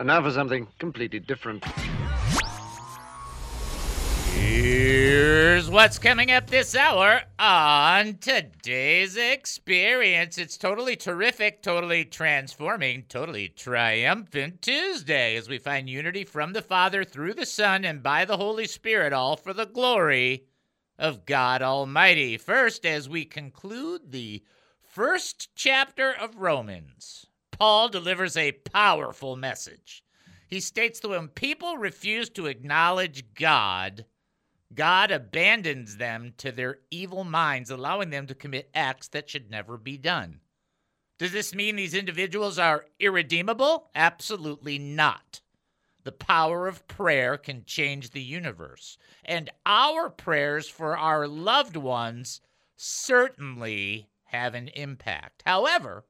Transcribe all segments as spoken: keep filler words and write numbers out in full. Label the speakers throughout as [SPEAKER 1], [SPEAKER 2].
[SPEAKER 1] And now for something completely different.
[SPEAKER 2] Here's what's coming up this hour on today's experience. It's totally terrific, totally transforming, totally triumphant Tuesday as we find unity from the Father through the Son and by the Holy Spirit, all for the glory of God Almighty. First, as we conclude the first chapter of Romans, Paul delivers a powerful message. He states that when people refuse to acknowledge God, God abandons them to their evil minds, allowing them to commit acts that should never be done. Does this mean these individuals are irredeemable? Absolutely not. The power of prayer can change the universe, and our prayers for our loved ones certainly have an impact. However,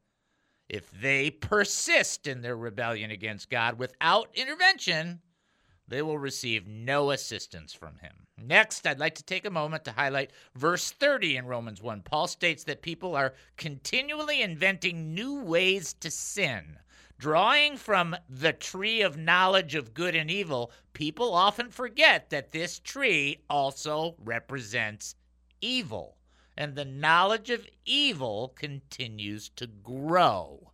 [SPEAKER 2] if they persist in their rebellion against God without intervention, they will receive no assistance from him. Next, I'd like to take a moment to highlight verse thirty in Romans one. Paul states that people are continually inventing new ways to sin. Drawing from the tree of knowledge of good and evil, people often forget that this tree also represents evil, and the knowledge of evil continues to grow.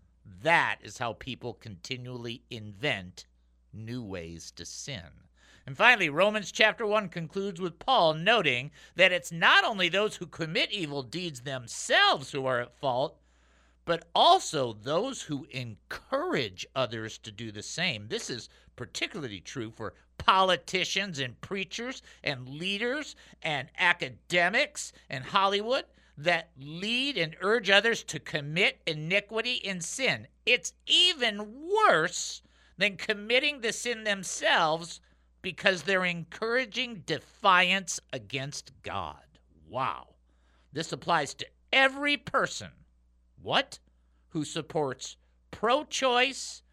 [SPEAKER 2] That is how people continually invent new ways to sin. And finally, Romans chapter one concludes with Paul noting that it's not only those who commit evil deeds themselves who are at fault, but also those who encourage others to do the same. This is particularly true for politicians and preachers and leaders and academics and Hollywood that lead and urge others to commit iniquity and sin. It's even worse than committing the sin themselves because they're encouraging defiance against God. Wow. This applies to every person. What? Who supports pro-choice,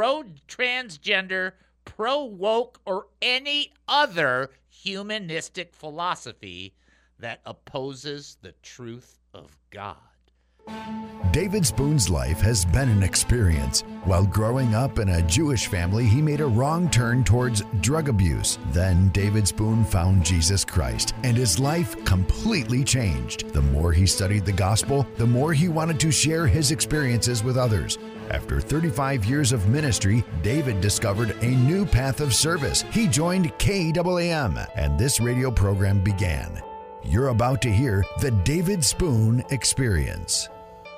[SPEAKER 2] pro-transgender, pro-woke, or any other humanistic philosophy that opposes the truth of God.
[SPEAKER 3] David Spoon's life has been an experience. While growing up in a Jewish family, he made a wrong turn towards drug abuse. Then David Spoon found Jesus Christ, and his life completely changed. The more he studied the gospel, the more he wanted to share his experiences with others. After thirty-five years of ministry, David discovered a new path of service. He joined K A A M, and this radio program began. You're about to hear the David Spoon Experience.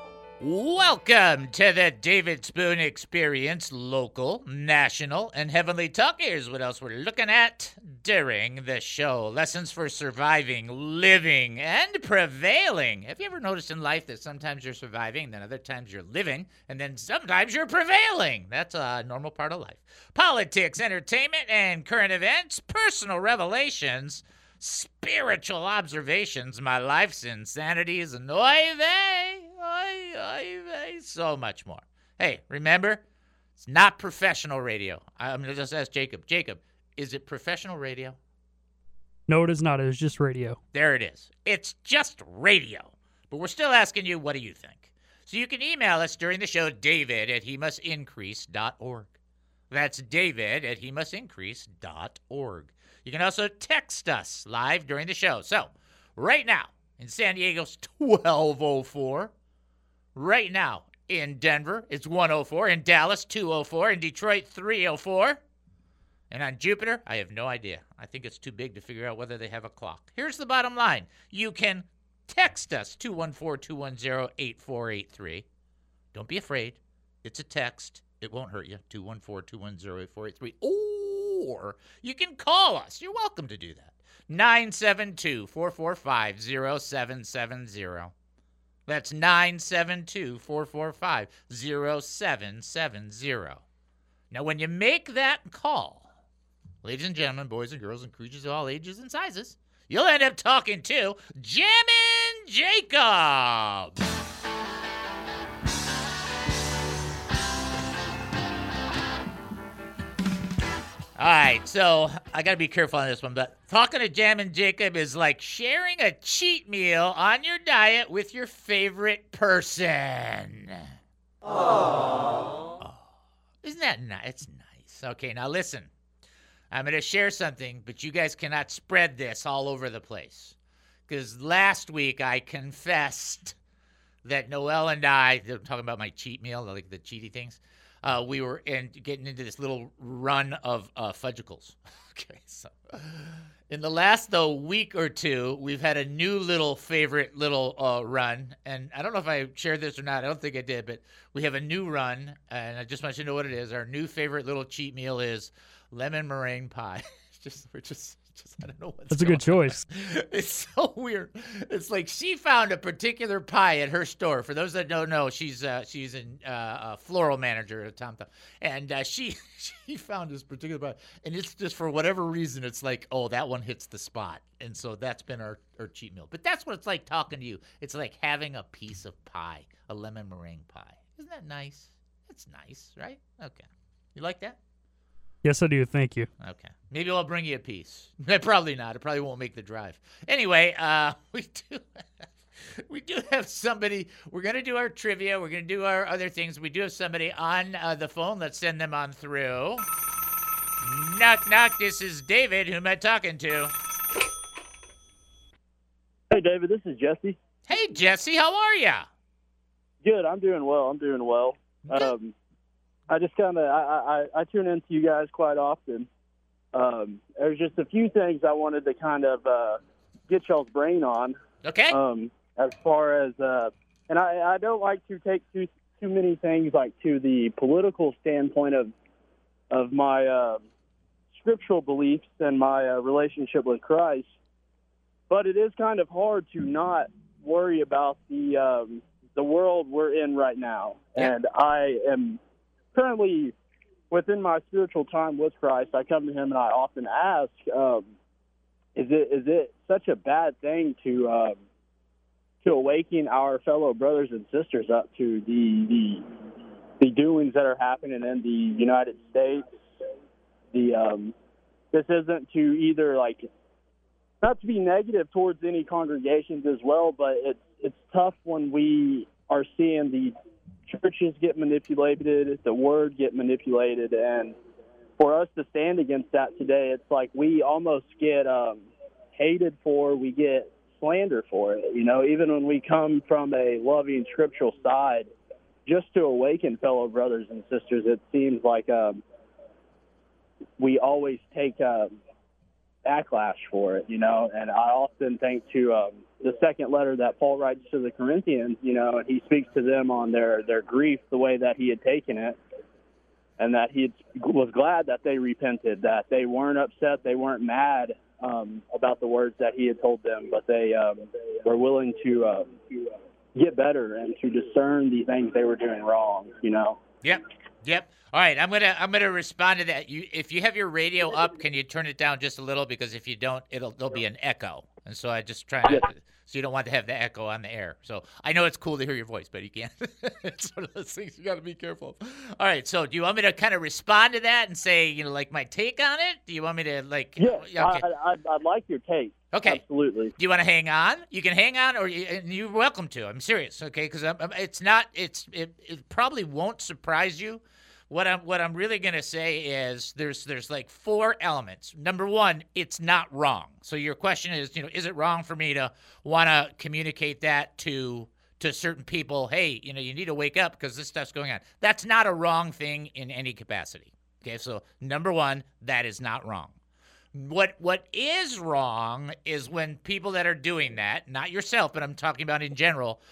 [SPEAKER 2] Welcome to the David Spoon Experience, local, national, and heavenly talk. Here's what else we're looking at during the show. Lessons for surviving, living, and prevailing. Have you ever noticed in life that sometimes you're surviving, then other times you're living, and then sometimes you're prevailing? That's a normal part of life. Politics, entertainment, and current events, personal revelations, spiritual observations, my life's insanities, and oy vey, oy, oy vey, so much more. Hey, remember, it's not professional radio. I'm going to just ask Jacob. Jacob, is it professional radio?
[SPEAKER 4] No, it is not. It is just radio.
[SPEAKER 2] There it is. It's just radio. But we're still asking you, what do you think? So you can email us during the show, David at he must increase dot org. That's David at he must increase dot org. You can also text us live during the show. So, right now, in San Diego's twelve oh four. Right now, in Denver, it's one oh four. In Dallas, two oh four. In Detroit, three oh four. And on Jupiter, I have no idea. I think it's too big to figure out whether they have a clock. Here's the bottom line. You can text us, two one four, two one zero, eight four eight three. Don't be afraid. It's a text. It won't hurt you. two one four, two one zero, eight four eight three. Or you can call us. You're welcome to do that. nine seven two, four four five, zero seven seven zero. That's nine seven two, four four five, zero seven seven zero. Now, when you make that call, ladies and gentlemen, boys and girls, and creatures of all ages and sizes, you'll end up talking to Jammin' Jacob. All right, so I got to be careful on this one, but talking to Jammin' Jacob is like sharing a cheat meal on your diet with your favorite person. Aww. Oh. Isn't Isn't that nice? It's nice. Okay, now listen. I'm going to share something, but you guys cannot spread this all over the place. Because last week I confessed that Noel and I, I'm talking about my cheat meal, like the cheaty things, uh, we were in, getting into this little run of uh, fudgicles. Okay, so in the last, though, week or two, we've had a new little favorite little uh, run. And I don't know if I shared this or not. I don't think I did, but we have a new run, and I just want you to know what it is. Our new favorite little cheat meal is lemon meringue pie. It's just, we're just, just, I don't know what's
[SPEAKER 4] That's a good
[SPEAKER 2] going
[SPEAKER 4] choice.
[SPEAKER 2] on. It's so weird. It's like she found a particular pie at her store. For those that don't know, she's uh, she's an, uh, a floral manager at Tom Thumb, and uh, she she found this particular pie, and it's just for whatever reason, it's like, oh, that one hits the spot, and so that's been our, our cheat meal. But that's what it's like talking to you. It's like having a piece of pie, a lemon meringue pie. Isn't that nice? That's nice, right? Okay, you like that?
[SPEAKER 4] Yes, I do. Thank you.
[SPEAKER 2] Okay. Maybe I'll bring you a piece. Probably not. It probably won't make the drive. Anyway, uh, we do we do have somebody. We're going to do our trivia. We're going to do our other things. We do have somebody on uh, the phone. Let's send them on through. Knock, knock. This is David. Who am I talking to?
[SPEAKER 5] Hey, David. This is Jesse.
[SPEAKER 2] Hey, Jesse. How are you?
[SPEAKER 5] Good. I'm doing well. I'm doing well. Um, I just kind of I, I I tune into you guys quite often. Um, there's just a few things I wanted to kind of uh, get y'all's brain on.
[SPEAKER 2] Okay.
[SPEAKER 5] Um, as far as uh, and I, I don't like to take too too many things like to the political standpoint of of my uh, scriptural beliefs and my uh, relationship with Christ, but it is kind of hard to not worry about the um, the world we're in right now,
[SPEAKER 2] Yeah.
[SPEAKER 5] and I am currently within my spiritual time with Christ. I come to him and I often ask, um, is it is it such a bad thing to um, to awaken our fellow brothers and sisters up to the, the the doings that are happening in the United States? The um, this isn't to either like not to be negative towards any congregations as well, but it's it's tough when we are seeing the churches get manipulated, the word get manipulated, and for us to stand against that today, it's like we almost get um, hated for, we get slander for it. You know, even when we come from a loving scriptural side, just to awaken fellow brothers and sisters, it seems like um, we always take um, backlash for it, you know, and I often think to um, the second letter that Paul writes to the Corinthians, you know, and he speaks to them on their, their grief, the way that he had taken it, and that he was glad that they repented, that they weren't upset, they weren't mad um, about the words that he had told them, but they um, were willing to uh, get better and to discern the things they were doing wrong, you know.
[SPEAKER 2] Yep. Yep. All right, I'm gonna I'm gonna respond to that. You, if you have your radio up, can you turn it down just a little? Because if you don't, it'll there'll be an echo, and so I just try not to, so you don't want to have the echo on the air. So I know it's cool to hear your voice, but you can't. It's one of those things you got to be careful of. All right, so do you want me to kind of respond to that and say, you know, like my take on it? Do you want me to like?
[SPEAKER 5] Yeah,
[SPEAKER 2] Okay.
[SPEAKER 5] I, I'd, I'd like your take.
[SPEAKER 2] Okay.
[SPEAKER 5] Absolutely.
[SPEAKER 2] Do you want to hang on? You can hang on, or you, and you're welcome to. I'm serious, okay? Because it's not. It's it, it probably won't surprise you. What I'm what I'm really gonna say is there's there's like four elements. Number one, it's not wrong. So your question is, you know, is it wrong for me to want to communicate that to to certain people? Hey, you know, you need to wake up because this stuff's going on. That's not a wrong thing in any capacity. Okay, so number one, that is not wrong. What what is wrong is when people that are doing that, not yourself, but I'm talking about in general,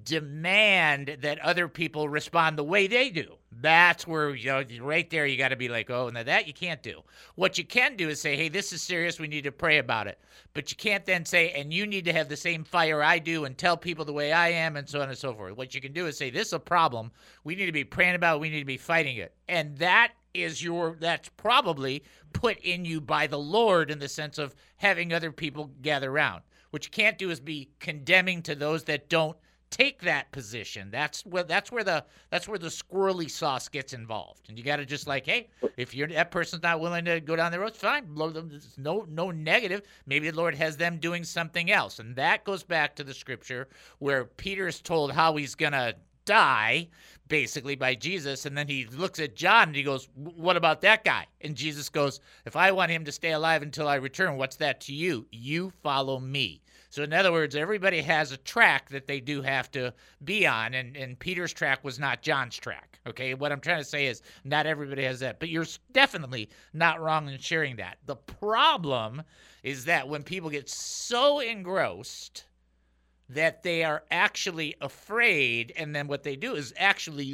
[SPEAKER 2] demand that other people respond the way they do. That's where, you know, right there you got to be like, oh, now that you can't do. What you can do is say, hey, this is serious. We need to pray about it. But you can't then say, and you need to have the same fire I do and tell people the way I am and so on and so forth. What you can do is say, this is a problem. We need to be praying about it. We need to be fighting it. And that is your, that's probably put in you by the Lord in the sense of having other people gather around. What you can't do is be condemning to those that don't take that position. That's where that's where the that's where the squirrely sauce gets involved. And you got to just like, hey, if you're that person's not willing to go down the road, fine. There's no no negative. Maybe the Lord has them doing something else, and that goes back to the scripture where Peter's told how he's gonna die, basically, by Jesus. And then he looks at John and he goes, what about that guy? And Jesus goes, if I want him to stay alive until I return, what's that to you? You follow me. So in other words, everybody has a track that they do have to be on, and, and Peter's track was not John's track, okay? What I'm trying to say is not everybody has that, but you're definitely not wrong in sharing that. The problem is that when people get so engrossed that they are actually afraid, and then what they do is actually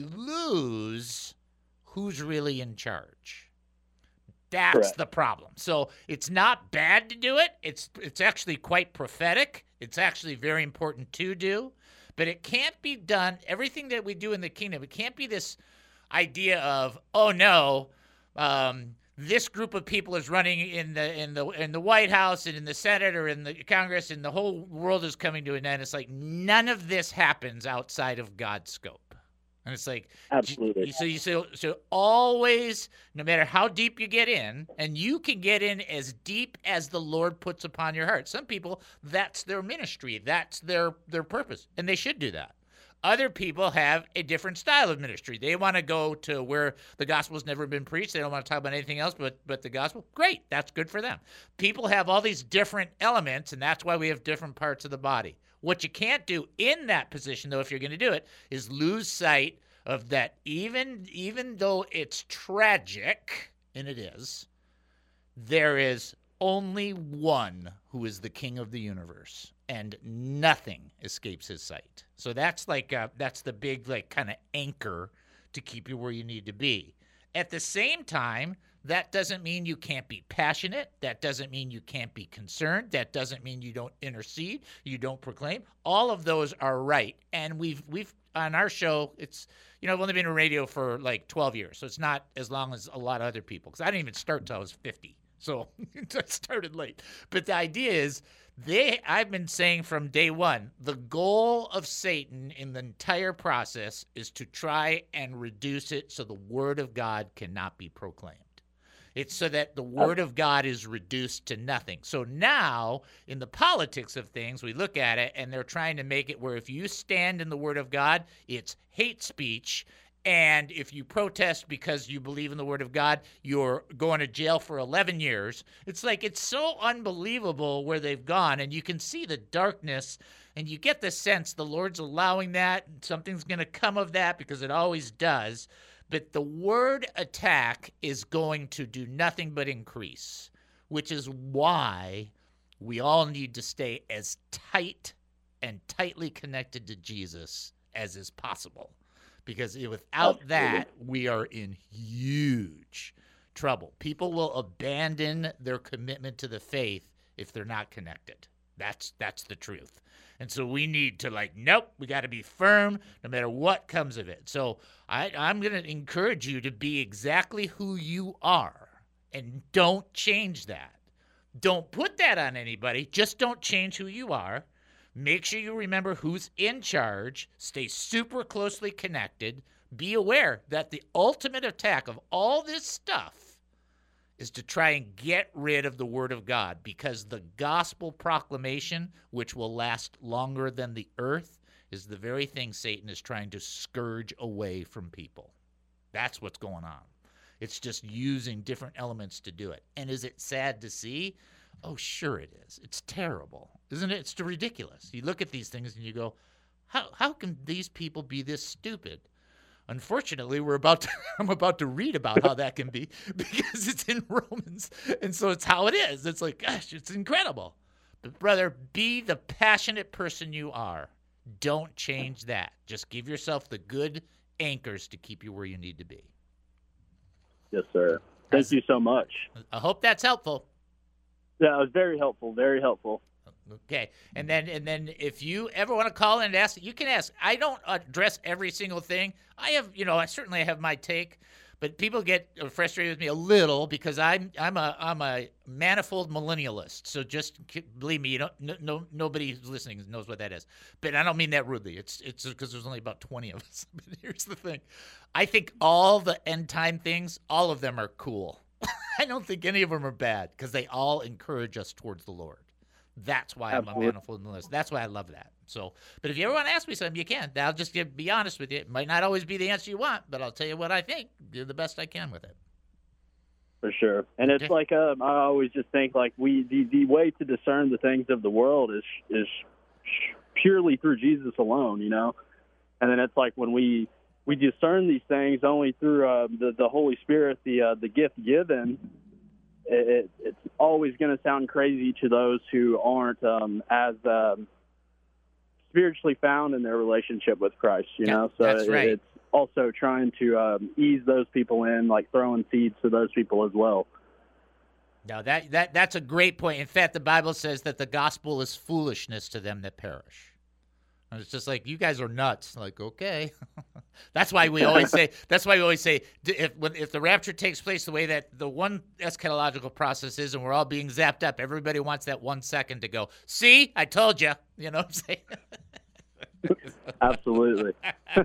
[SPEAKER 2] lose who's really in charge. That's
[SPEAKER 5] Correct.
[SPEAKER 2] the problem. So it's not bad to do it. It's it's actually quite prophetic. It's actually very important to do. But it can't be done, everything that we do in the kingdom, it can't be this idea of, oh no, um, this group of people is running in the in the in the White House and in the Senate or in the Congress, and the whole world is coming to an end. It's like none of this happens outside of God's scope. And it's like,
[SPEAKER 5] Absolutely.
[SPEAKER 2] so you so, so always, no matter how deep you get in, and you can get in as deep as the Lord puts upon your heart. Some people, that's their ministry, that's their their purpose, and they should do that. Other people have a different style of ministry. They want to go to where the gospel's never been preached. They don't want to talk about anything else but, but the gospel. Great, that's good for them. People have all these different elements, and that's why we have different parts of the body. What you can't do in that position, though, if you're going to do it, is lose sight of that even, even though it's tragic, and it is, there is only one who is the king of the universe, and nothing escapes his sight. So that's like uh, that's the big like kind of anchor to keep you where you need to be. At the same time, that doesn't mean you can't be passionate. That doesn't mean you can't be concerned. That doesn't mean you don't intercede, you don't proclaim. All of those are right. And we've we've on our show, it's, you know, I've only been in radio for like twelve years, so it's not as long as a lot of other people, because I didn't even start till I was fifty. So I started late. But the idea is, they I've been saying from day one, the goal of Satan in the entire process is to try and reduce it so the word of God cannot be proclaimed. It's so that the word of God is reduced to nothing. So now, in the politics of things, we look at it, and they're trying to make it where if you stand in the word of God, it's hate speech. And if you protest because you believe in the word of God, you're going to jail for eleven years. It's like, it's so unbelievable where they've gone, and you can see the darkness, and you get the sense the Lord's allowing that, and something's going to come of that, because it always does. But the word attack is going to do nothing but increase, which is why we all need to stay as tight and tightly connected to Jesus as is possible. Because without that, we are in huge trouble. People will abandon their commitment to the faith if they're not connected. That's that's the truth. And so we need to, like, nope, we got to be firm no matter what comes of it. So I, I'm going to encourage you to be exactly who you are, and don't change that. Don't put that on anybody. Just don't change who you are. Make sure you remember who's in charge. Stay super closely connected. Be aware that the ultimate attack of all this stuff is to try and get rid of the word of God, because the gospel proclamation, which will last longer than the earth, is the very thing Satan is trying to scourge away from people. That's what's going on. It's just using different elements to do it. And is it sad to see? Oh, sure it is. It's terrible, isn't it? It's ridiculous. You look at these things and you go, how how can these people be this stupid? Unfortunately, we're about to, I'm about to read about how that can be, because it's in Romans, and so it's how it is. It's like, gosh, it's incredible. But brother, be the passionate person you are. Don't change that. Just give yourself the good anchors to keep you where you need to be.
[SPEAKER 5] Yes, sir. Thank you so much.
[SPEAKER 2] I hope that's helpful.
[SPEAKER 5] Yeah, it was very helpful, very helpful.
[SPEAKER 2] Okay, and then and then if you ever want to call in and ask, you can ask. I don't address every single thing. I have, you know, I certainly have my take, but people get frustrated with me a little because I'm I'm a I'm a manifold millennialist. So just believe me, you don't no, no nobody who's listening knows what that is. But I don't mean that rudely. It's it's because there's only about twenty of us. But here's the thing, I think all the end time things, all of them are cool. I don't think any of them are bad, because they all encourage us towards the Lord. That's why
[SPEAKER 5] Absolutely.
[SPEAKER 2] I'm a manifold millennialist. That's why I love that. So, but if you ever want to ask me something, you can. I'll just give, be honest with you. It might not always be the answer you want, but I'll tell you what I think. Do the best I can with it.
[SPEAKER 5] For sure. And it's like, um, I always just think like we, the, the way to discern the things of the world is, is purely through Jesus alone, you know? And then it's like when we, we discern these things only through uh, the, the Holy Spirit, the, uh, the gift given, it, it's always going to sound crazy to those who aren't um, as um, spiritually found in their relationship with Christ, you
[SPEAKER 2] yeah,
[SPEAKER 5] know? So
[SPEAKER 2] that's
[SPEAKER 5] it,
[SPEAKER 2] right.
[SPEAKER 5] it's also trying to um, ease those people in, like throwing seeds to those people as well.
[SPEAKER 2] No, that, that that's a great point. In fact, the Bible says that the gospel is foolishness to them that perish. And it's just like, you guys are nuts. Like, okay. That's why we always say, that's why we always say, if when, if the rapture takes place the way that the one eschatological process is and we're all being zapped up, everybody wants that one second to go, see, I told you. You know what I'm saying?
[SPEAKER 5] Absolutely.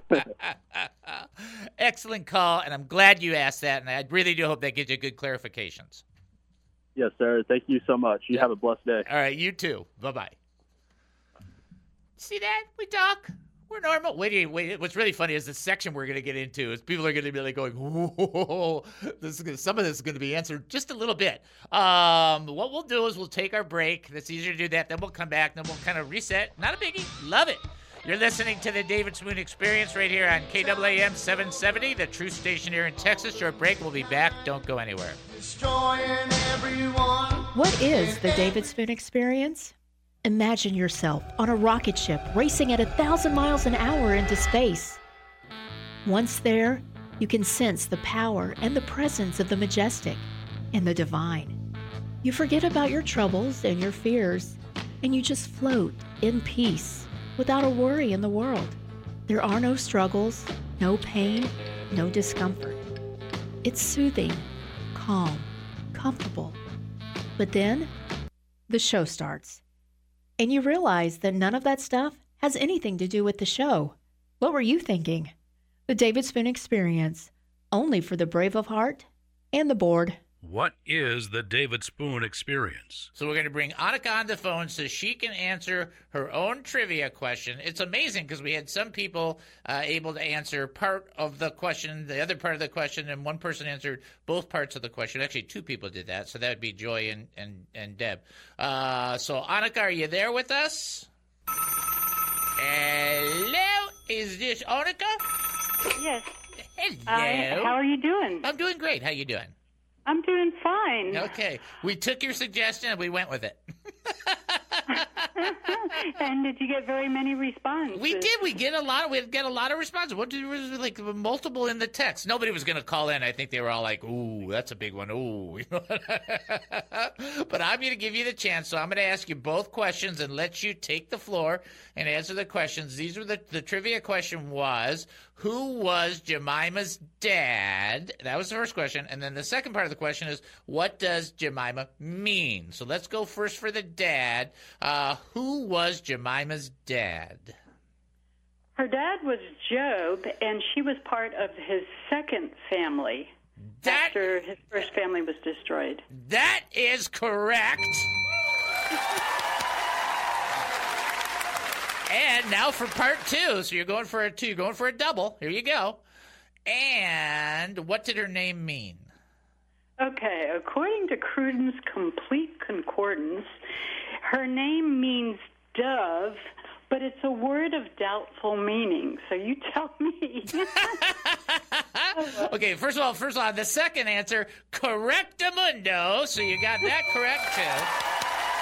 [SPEAKER 2] Excellent call, and I'm glad you asked that, and I really do hope that gives you good clarifications.
[SPEAKER 5] Yes, sir. Thank you so much. You
[SPEAKER 2] Yep.
[SPEAKER 5] have a blessed day.
[SPEAKER 2] All right, you too. Bye-bye. See that? We talk. We're normal. Wait, wait. What's really funny is the section we're going to get into is people are going to be like going, whoa, this is gonna, some of this is going to be answered just a little bit. Um, what we'll do is we'll take our break. That's easier to do that. Then we'll come back. Then we'll kind of reset. Not a biggie. Love it. You're listening to the David Spoon Experience right here on K W A M seven seventy, the true station here in Texas. Short break. We'll be back. Don't go anywhere.
[SPEAKER 6] Destroying everyone.
[SPEAKER 7] What is the David Spoon Experience? Imagine yourself on a rocket ship racing at a thousand miles an hour into space. Once there, you can sense the power and the presence of the majestic and the divine. You forget about your troubles and your fears, and you just float in peace without a worry in the world. There are no struggles, no pain, no discomfort. It's soothing, calm, comfortable. But then, the show starts. And you realize that none of that stuff has anything to do with the show. What were you thinking? The David Spoon Experience, only for the brave of heart and the bored.
[SPEAKER 8] What is the David Spoon Experience?
[SPEAKER 2] So we're going to bring Annika on the phone so she can answer her own trivia question. It's amazing because we had some people uh, able to answer part of the question, the other part of the question, and one person answered both parts of the question. Actually, two people did that, so that would be Joy and, and, and Deb. Uh, so, Annika, are you there with us? Hello? Is this Annika?
[SPEAKER 9] Yes.
[SPEAKER 2] Hello.
[SPEAKER 9] Uh, how are you doing?
[SPEAKER 2] I'm doing great. How you doing?
[SPEAKER 9] I'm doing fine.
[SPEAKER 2] Okay. We took your suggestion and we went with it.
[SPEAKER 9] And did you get very many responses?
[SPEAKER 2] We did. We get a lot. Of, we get a lot of responses. What did was like multiple in the text? Nobody was going to call in. I think they were all like, "Ooh, that's a big one." Ooh, but I'm going to give you the chance. So I'm going to ask you both questions and let you take the floor and answer the questions. These were the the trivia question was, who was Jemima's dad? That was the first question. And then the second part of the question is, what does Jemima mean? So let's go first for the dad. Uh, who was Jemima's dad?
[SPEAKER 9] Her dad was Job, and she was part of his second family
[SPEAKER 2] That,
[SPEAKER 9] after his first family was destroyed.
[SPEAKER 2] that is correct. And now for part two. So you're going for a two. You're going for a double. Here you go. And what did her name mean?
[SPEAKER 9] Okay, according to Cruden's Complete Concordance, her name means dove, but it's a word of doubtful meaning. So you tell me.
[SPEAKER 2] Okay, first of all, first of all, the second answer, correctamundo. So you got that correct too.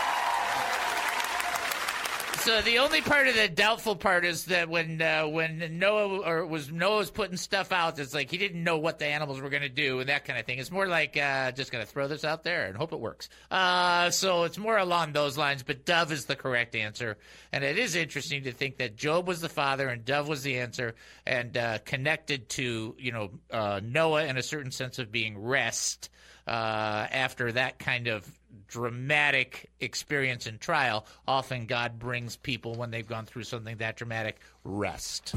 [SPEAKER 2] So the only part of the doubtful part is that when uh, when Noah or was Noah was putting stuff out, it's like he didn't know what the animals were going to do and that kind of thing. It's more like uh, just going to throw this out there and hope it works. Uh, so it's more along those lines. But dove is the correct answer, and it is interesting to think that Job was the father and dove was the answer, and uh, connected to you know uh, Noah in a certain sense of being rest uh, after that kind of dramatic experience and trial. Often God brings people, when they've gone through something that dramatic, rest.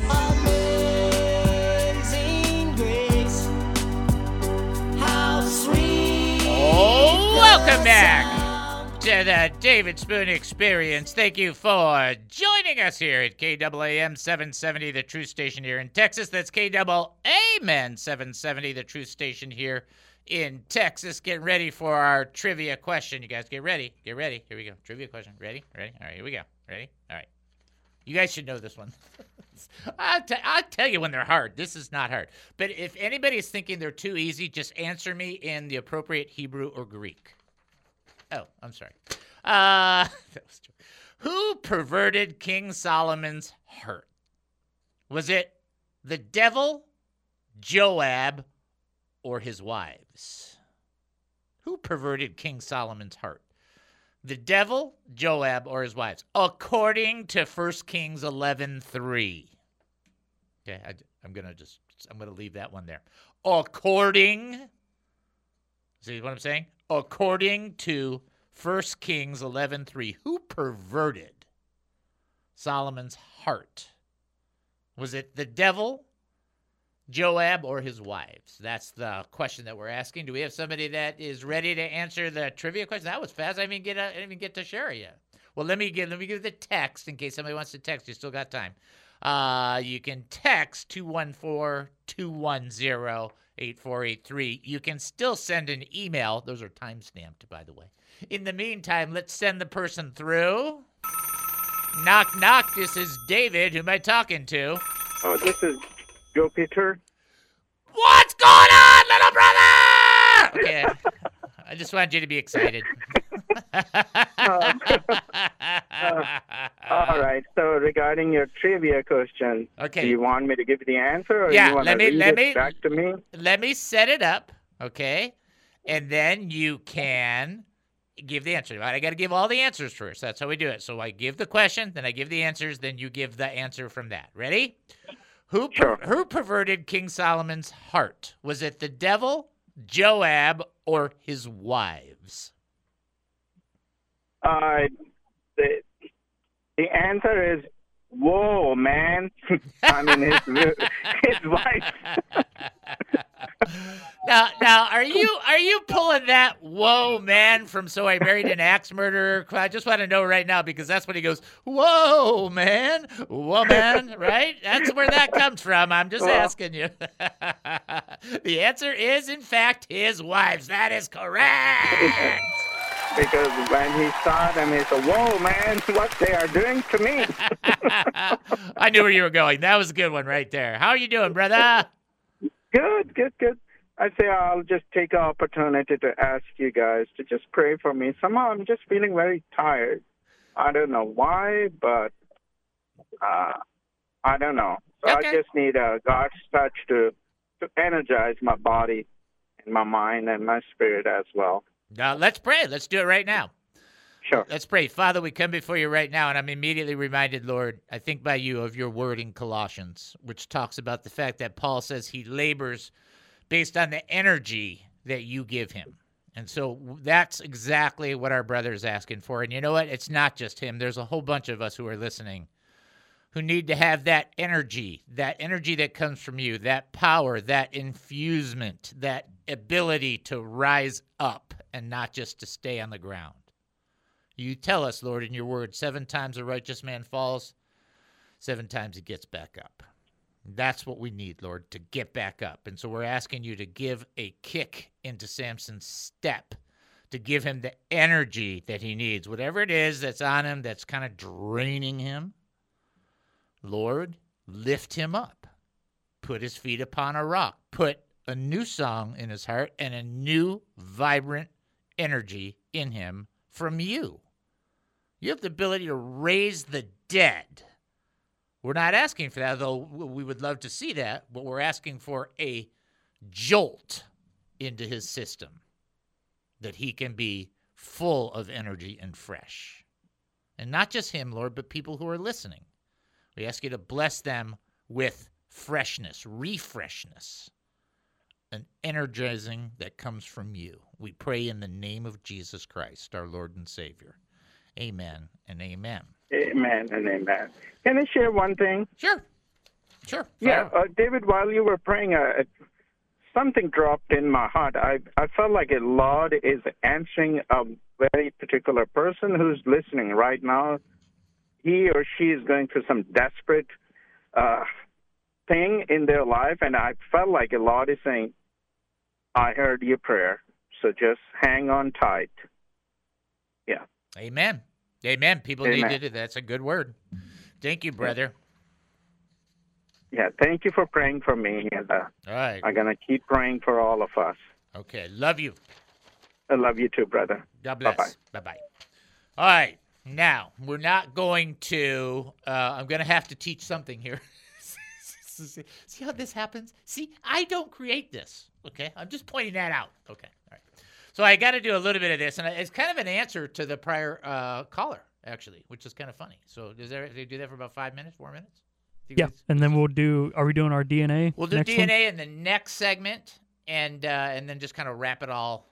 [SPEAKER 6] Amazing grace, how sweet.
[SPEAKER 2] Oh, welcome back. to the David Spoon Experience. Thank you for joining us here at K A A M seven seventy, the Truth Station here in Texas. That's K A A M seven seventy, the Truth Station here in Texas. Get ready for our trivia question. You guys get ready. Get ready. Here we go. Trivia question. Ready? Ready? All right, here we go. Ready? All right. You guys should know this one. I'll, t- I'll tell you when they're hard. This is not hard. But if anybody's thinking they're too easy, just answer me in the appropriate Hebrew or Greek. Oh, I'm sorry. Uh, that was true. Who perverted King Solomon's heart? Was it the devil, Joab, or his wives? Who perverted King Solomon's heart? The devil, Joab, or his wives? According to First Kings eleven three. Okay, I, I'm gonna just I'm gonna leave that one there. According. See what I'm saying? According to First Kings eleven three, who perverted Solomon's heart? Was it the devil, Joab, or his wives? That's the question that we're asking. Do we have somebody that is ready to answer the trivia question? That was fast. I didn't even get, a, I didn't even get to share it yet. Well, let me give, let me give the text in case somebody wants to text. You still got time. Uh, you can text two one four, two one zero, eight four eight three. You can still send an email. Those are time-stamped, by the way. In the meantime, let's send the person through. Knock, knock. This is David. Who am I talking to?
[SPEAKER 10] Oh, this is Joe Peter.
[SPEAKER 2] What's going on, little brother? Okay. I just wanted you to be excited.
[SPEAKER 10] uh, uh, all right. So regarding your trivia question,
[SPEAKER 2] okay.
[SPEAKER 10] do you want me to give the answer, or
[SPEAKER 2] yeah,
[SPEAKER 10] you want
[SPEAKER 2] let
[SPEAKER 10] to
[SPEAKER 2] me,
[SPEAKER 10] read
[SPEAKER 2] let
[SPEAKER 10] it
[SPEAKER 2] me,
[SPEAKER 10] back to me?
[SPEAKER 2] Let me set it up, okay? And then you can give the answer. I got to give all the answers first. That's how we do it. So I give the question, then I give the answers, then you give the answer from that. Ready? Who per-
[SPEAKER 10] sure.
[SPEAKER 2] who perverted King Solomon's heart? Was it the devil, Joab, or his wives?
[SPEAKER 10] Uh, the the answer is whoa, man. I mean his his wife.
[SPEAKER 2] Now, now, are you are you pulling that whoa, man, from So I Married an Axe Murderer? I just want to know right now because that's when he goes, whoa, man, whoa, man, right? That's where that comes from. I'm just well, asking you. The answer is, in fact, his wives. That is correct.
[SPEAKER 10] Because when he saw them, he said, whoa, man, what they are doing to me.
[SPEAKER 2] I knew where you were going. That was a good one right there. How are you doing, brother?
[SPEAKER 10] Good, good, good. I say I'll just take the opportunity to ask you guys to just pray for me. Somehow I'm just feeling very tired. I don't know why, but uh, I don't know. So okay. I just need a God's touch to, to energize my body and my mind and my spirit as well.
[SPEAKER 2] Now, let's pray. Let's do it right now.
[SPEAKER 10] Sure.
[SPEAKER 2] Let's pray. Father, we come before you right now, and I'm immediately reminded, Lord, I think by you of your word in Colossians, which talks about the fact that Paul says he labors based on the energy that you give him. And so that's exactly what our brother is asking for. And you know what? It's not just him. There's a whole bunch of us who are listening who need to have that energy, that energy that comes from you, that power, that infusement, that ability to rise up and not just to stay on the ground. You tell us, Lord, in your word, seven times a righteous man falls, seven times he gets back up. That's what we need, Lord, to get back up. And so we're asking you to give a kick into Samson's step, to give him the energy that he needs. Whatever it is that's on him that's kind of draining him, Lord, lift him up. Put his feet upon a rock. Put a new song in his heart and a new, vibrant energy in him from you. You have the ability to raise the dead. We're not asking for that, though we would love to see that, but we're asking for a jolt into his system that he can be full of energy and fresh. And not just him, Lord, but people who are listening. We ask you to bless them with freshness, refreshness, an energizing that comes from you. We pray in the name of Jesus Christ, our Lord and Savior. Amen and amen.
[SPEAKER 10] Amen and amen. Can I share one thing?
[SPEAKER 2] Sure. Sure.
[SPEAKER 10] Yeah, uh, David, while you were praying, uh, something dropped in my heart. I I felt like a Lord is answering a very particular person who's listening right now. He or she is going through some desperate uh, thing in their life, and I felt like the Lord is saying, I heard your prayer, so just hang on tight. Yeah.
[SPEAKER 2] Amen. Amen. People
[SPEAKER 10] Amen.
[SPEAKER 2] need to do that. That's a good word. Thank you, brother.
[SPEAKER 10] Yeah, thank you for praying for me. And, uh,
[SPEAKER 2] all right.
[SPEAKER 10] I'm going to keep praying for all of us.
[SPEAKER 2] Okay. Love you.
[SPEAKER 10] I love you too, brother.
[SPEAKER 2] God bless.
[SPEAKER 10] Bye-bye.
[SPEAKER 2] Bye-bye. All right. Now, we're not going to, uh, I'm going to have to teach something here. See how this happens? See, I don't create this, okay? I'm just pointing that out. Okay, all right. So I got to do a little bit of this, and it's kind of an answer to the prior uh, caller, actually, which is kind of funny. So does there, they do that for about five minutes, four minutes?
[SPEAKER 4] Yeah, and then we'll do, are we doing our D N A?
[SPEAKER 2] We'll do
[SPEAKER 4] next
[SPEAKER 2] D N A
[SPEAKER 4] one?
[SPEAKER 2] in the next segment, and uh, and then just kind of wrap it all.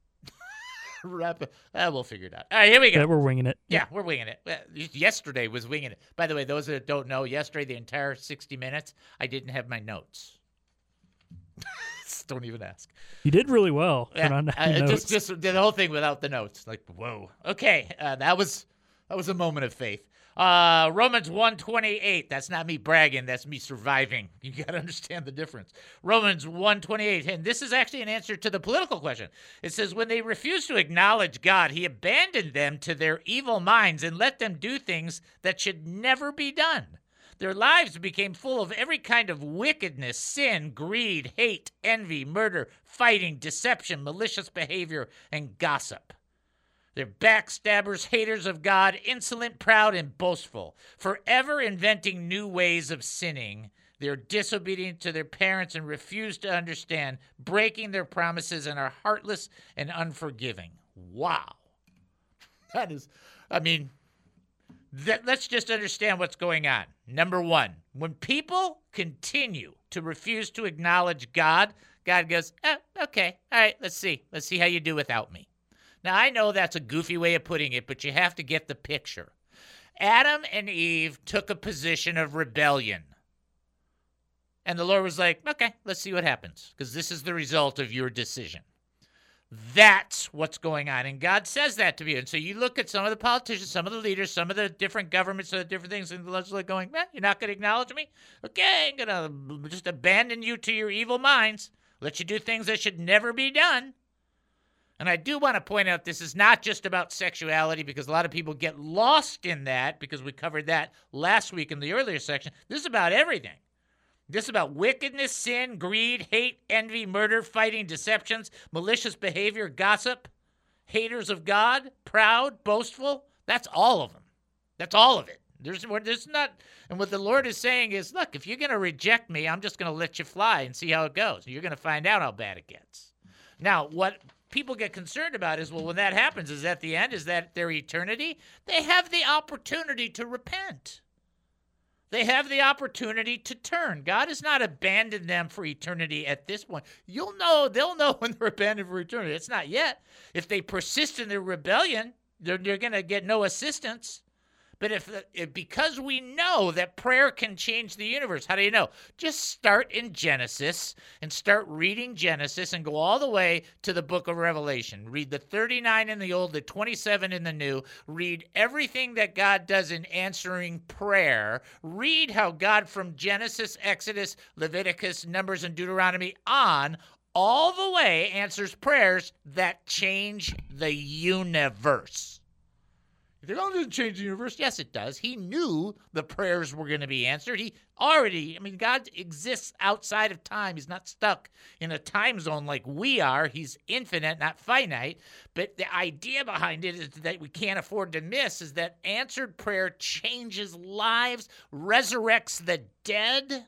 [SPEAKER 2] wrap it. Uh, we'll figure it out. All right, here we go.
[SPEAKER 4] Yeah, we're winging it.
[SPEAKER 2] Yeah, we're winging it. Uh, Yesterday was winging it. By the way, those that don't know, yesterday, the entire sixty minutes, I didn't have my notes. Don't even ask.
[SPEAKER 4] You did really well.
[SPEAKER 2] Yeah,
[SPEAKER 4] on
[SPEAKER 2] uh,
[SPEAKER 4] notes.
[SPEAKER 2] just just did the whole thing without the notes. Like, whoa. Okay, uh, that was that was a moment of faith. Uh, Romans one twenty-eight. That's not me bragging. That's me surviving. You got to understand the difference. Romans one twenty-eight. And this is actually an answer to the political question. It says, when they refused to acknowledge God, he abandoned them to their evil minds and let them do things that should never be done. Their lives became full of every kind of wickedness, sin, greed, hate, envy, murder, fighting, deception, malicious behavior, and gossip. They're backstabbers, haters of God, insolent, proud, and boastful, forever inventing new ways of sinning. They're disobedient to their parents and refuse to understand, breaking their promises, and are heartless and unforgiving. Wow. That is, I mean, that, let's just understand what's going on. Number one, when people continue to refuse to acknowledge God, God goes, eh, okay, all right, let's see. Let's see how you do without me. Now, I know that's a goofy way of putting it, but you have to get the picture. Adam and Eve took a position of rebellion. And the Lord was like, okay, let's see what happens, because this is the result of your decision. That's what's going on. And God says that to you. And so you look at some of the politicians, some of the leaders, some of the different governments, some of the different things, and the Lord's like going, eh, you're not going to acknowledge me? Okay, I'm going to just abandon you to your evil minds, let you do things that should never be done. And I do want to point out this is not just about sexuality, because a lot of people get lost in that, because we covered that last week in the earlier section. This is about everything. This is about wickedness, sin, greed, hate, envy, murder, fighting, deceptions, malicious behavior, gossip, haters of God, proud, boastful. That's all of them. That's all of it. There's, there's not, and what the Lord is saying is, look, if you're going to reject me, I'm just going to let you fly and see how it goes. You're going to find out how bad it gets. Now, what people get concerned about is, well, when that happens, is that the end? Is that their eternity? They have the opportunity to repent. They have the opportunity to turn. God has not abandoned them for eternity at this point. You'll know, they'll know when they're abandoned for eternity. It's not yet. If they persist in their rebellion, they're, they're going to get no assistance. But if, if because we know that prayer can change the universe, how do you know? Just start in Genesis and start reading Genesis and go all the way to the book of Revelation. Read the thirty-nine in the old, the twenty-seven in the new. Read everything that God does in answering prayer. Read how God from Genesis, Exodus, Leviticus, Numbers, and Deuteronomy on all the way answers prayers that change the universe. They don't just change the universe. Yes, it does. He knew the prayers were going to be answered. He already, I mean, God exists outside of time. He's not stuck in a time zone like we are. He's infinite, not finite. But the idea behind it is that we can't afford to miss is that answered prayer changes lives, resurrects the dead.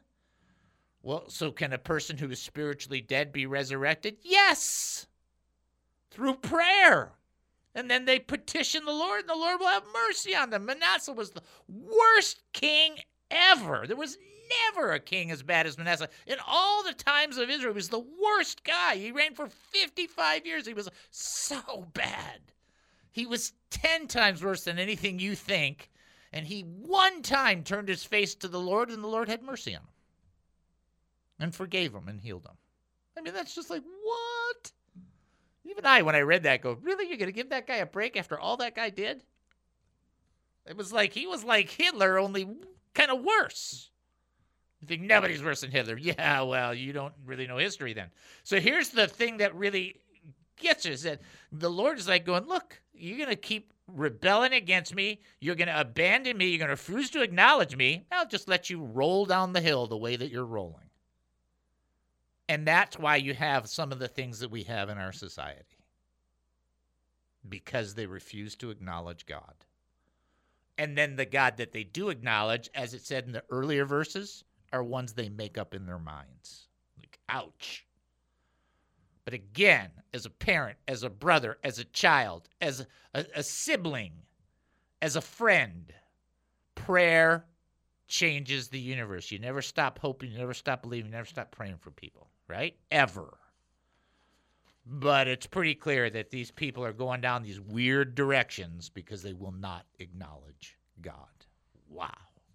[SPEAKER 2] Well, so can a person who is spiritually dead be resurrected? Yes, through prayer. And then they petition the Lord, and the Lord will have mercy on them. Manasseh was the worst king ever. There was never a king as bad as Manasseh. In all the times of Israel, he was the worst guy. He reigned for fifty-five years. He was so bad. He was ten times worse than anything you think. And he one time turned his face to the Lord, and the Lord had mercy on him and forgave him and healed him. I mean, that's just like, what? Even I, when I read that, go, really? You're going to give that guy a break after all that guy did? It was like, he was like Hitler, only kind of worse. You think nobody's worse than Hitler. Yeah, well, you don't really know history then. So here's the thing that really gets you, is that the Lord is like going, look, you're going to keep rebelling against me. You're going to abandon me. You're going to refuse to acknowledge me. I'll just let you roll down the hill the way that you're rolling. And that's why you have some of the things that we have in our society. Because they refuse to acknowledge God. And then the God that they do acknowledge, as it said in the earlier verses, are ones they make up in their minds. Like, ouch. But again, as a parent, as a brother, as a child, as a, a, a sibling, as a friend, prayer changes the universe. You never stop hoping, you never stop believing, you never stop praying for people, right? Ever. But it's pretty clear that these people are going down these weird directions because they will not acknowledge God. Wow.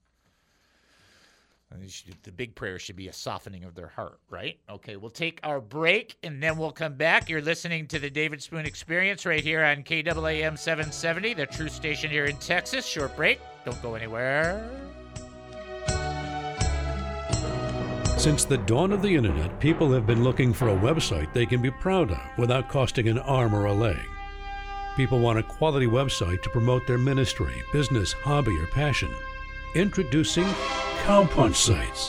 [SPEAKER 2] The big prayer should be a softening of their heart, right? Okay, we'll take our break, and then we'll come back. You're listening to the David Spoon Experience right here on K A A M seven seventy, the true station here in Texas. Short break. Don't go anywhere.
[SPEAKER 8] Since the dawn of the internet, people have been looking for a website they can be proud of without costing an arm or a leg. People want a quality website to promote their ministry, business, hobby, or passion. Introducing Cowpunch Sites.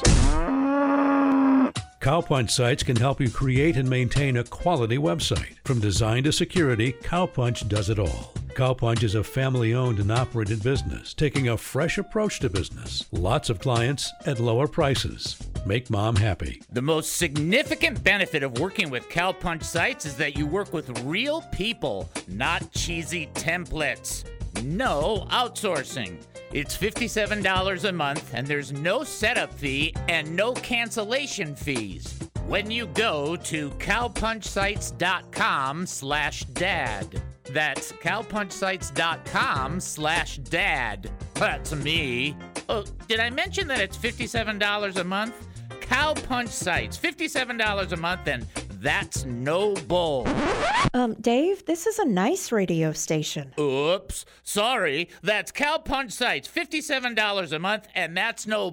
[SPEAKER 8] Cowpunch Sites can help you create and maintain a quality website. From design to security, Cowpunch does it all. Cowpunch is a family-owned and operated business, taking a fresh approach to business. Lots of clients at lower prices. Make mom happy.
[SPEAKER 2] The most significant benefit of working with Cowpunch Sites is that you work with real people, not cheesy templates. No outsourcing. It's fifty-seven dollars a month, and there's no setup fee and no cancellation fees when you go to cowpunchsites.com slash dad. That's cowpunchsites.com slash dad. That's me. Oh, did I mention that it's fifty-seven dollars a month? Cowpunch Sites, fifty-seven dollars a month, and that's no bull.
[SPEAKER 11] Um, Dave, this is a nice radio station.
[SPEAKER 2] Oops, sorry. That's Cowpunch Sites, fifty-seven dollars a month, and that's no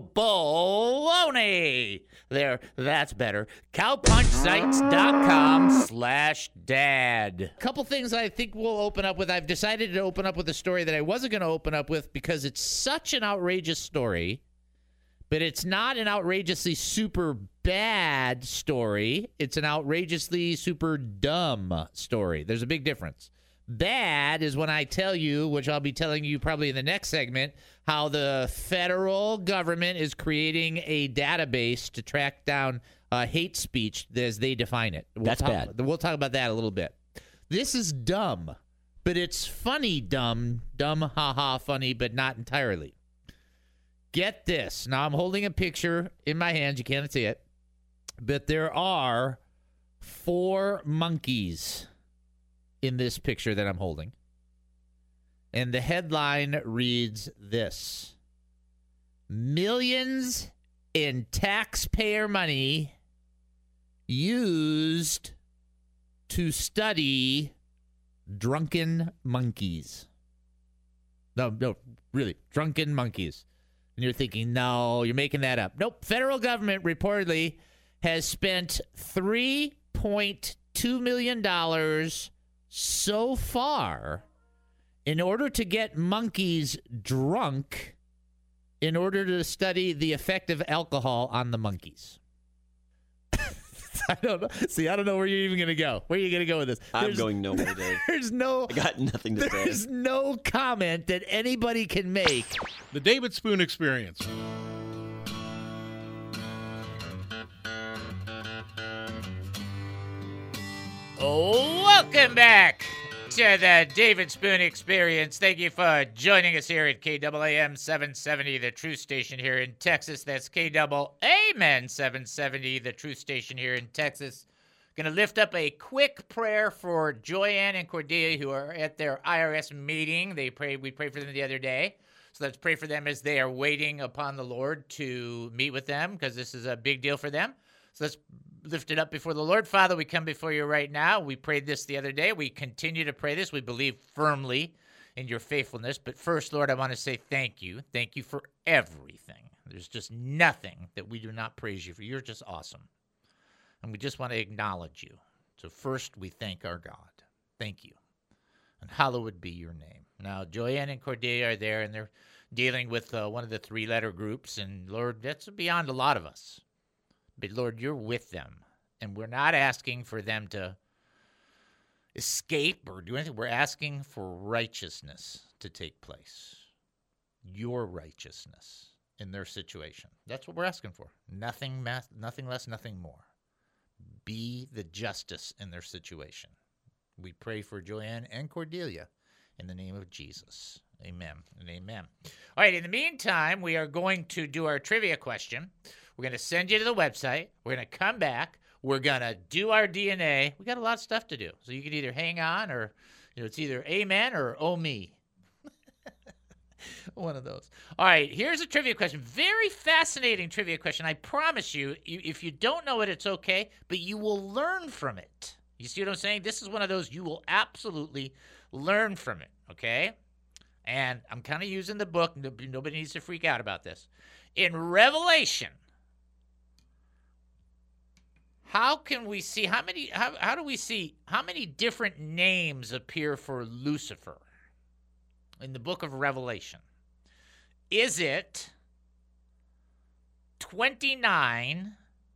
[SPEAKER 2] baloney. There, that's better. Cowpunchsites.com slash dad. Couple things I think we'll open up with. I've decided to open up with a story that I wasn't going to open up with because it's such an outrageous story. But it's not an outrageously super bad story. It's an outrageously super dumb story. There's a big difference. Bad is when I tell you, which I'll be telling you probably in the next segment, how the federal government is creating a database to track down uh, hate speech as they define it. We'll
[SPEAKER 12] That's
[SPEAKER 2] talk,
[SPEAKER 12] bad.
[SPEAKER 2] We'll talk about that a little bit. This is dumb, but it's funny dumb. Dumb, ha-ha, funny, but not entirely. Get this. Now, I'm holding a picture in my hands. You can't see it. But there are four monkeys in this picture that I'm holding. And the headline reads this: Millions in taxpayer money used to study drunken monkeys. No, no, really, drunken monkeys. And you're thinking, no, you're making that up. Nope. Federal government reportedly has spent three point two million dollars so far in order to get monkeys drunk in order to study the effect of alcohol on the monkeys. I don't know. See, I don't know where you're even going to go. Where are you going to go with this?
[SPEAKER 12] I'm
[SPEAKER 2] There's,
[SPEAKER 12] going nowhere, Dave.
[SPEAKER 2] There's no...
[SPEAKER 12] I got nothing to say.
[SPEAKER 2] There's no comment that anybody can make.
[SPEAKER 13] The David Spoon Experience.
[SPEAKER 2] Oh, welcome back to the David Spoon Experience. Thank you for joining us here at K A A M seven seventy, the Truth Station here in Texas. That's K A A M seven seventy, the Truth Station here in Texas. Going to lift up a quick prayer for Joyanne and Cordelia, who are at their I R S meeting. They prayed. We prayed for them the other day. So let's pray for them as they are waiting upon the Lord to meet with them, because this is a big deal for them. So let's lift it up before the Lord. Father, we come before you right now. We prayed this the other day. We continue to pray this. We believe firmly in your faithfulness. But first, Lord, I want to say thank you. Thank you for everything. There's just nothing that we do not praise you for. You're just awesome. And we just want to acknowledge you. So first, we thank our God. Thank you. And hallowed be your name. Now, Joanne and Cordelia are there, and they're dealing with uh, one of the three-letter groups. And, Lord, that's beyond a lot of us. But, Lord, you're with them. And we're not asking for them to escape or do anything. We're asking for righteousness to take place. Your righteousness in their situation. That's what we're asking for. Nothing, math, nothing less, nothing more. Be the justice in their situation. We pray for Joanne and Cordelia in the name of Jesus. Amen and amen. All right, in the meantime, we are going to do our trivia question. We're going to send you to the website. We're going to come back. We're going to do our D N A. We got a lot of stuff to do. So you can either hang on or, you know, it's either amen or oh me. One of those. All right, here's a trivia question. Very fascinating trivia question. I promise you, you, if you don't know it, it's okay, but you will learn from it. You see what I'm saying? This is one of those you will absolutely learn from it, okay? And I'm kind of using the book. Nobody needs to freak out about this. In Revelation, how can we see, how many, how, how do we see, how many different names appear for Lucifer in the book of Revelation? Is it twenty-nine,